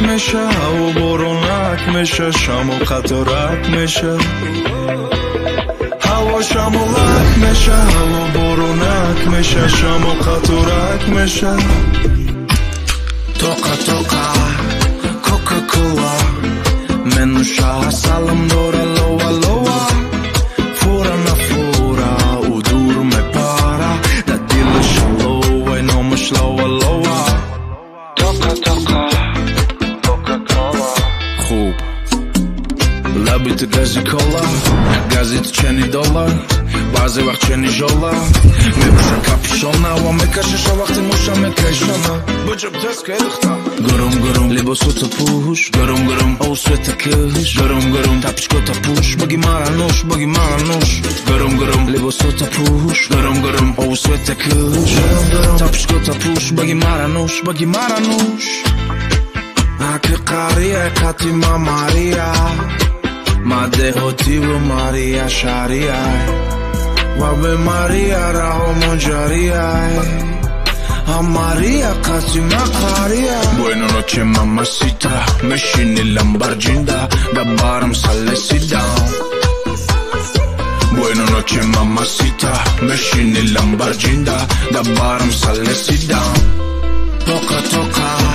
میشه و بارونک میشه شم و قطارک میشه هوا شمالک میشه هوا بارونک میشه شم و قطارک میشه توقع کوکا کولا من نوشا سالم داره لوا لوا فورا نفورا و دور میپاره در دل شلوه نامش لوا لوا توقع کوکا کولا خوب لبی تو گازی کولا گازی تو چنی دولار بعضی وقت چنی جولا میپوشه کپشونا و میکشش وقتی موشا میکشونا بجب دست که اختا گرم لباسو تا پوش گرم او سویت کش گرم تپش کو تا پوش بگی مرا نوش گرم لباسو تا پوش گرم او سویت کش تپش کو تا پوش بگی مرا نوش اکی قریه کتی ما ماریا مده هوتی و ماریا شاریه و به ماریا راهو منجریه Maria casi Macaria Buona noche mamacita Machine Lamborghini Da bottom sale sit down Buona noche mamacita Machine Lamborghini Da bottom sale sit down Toca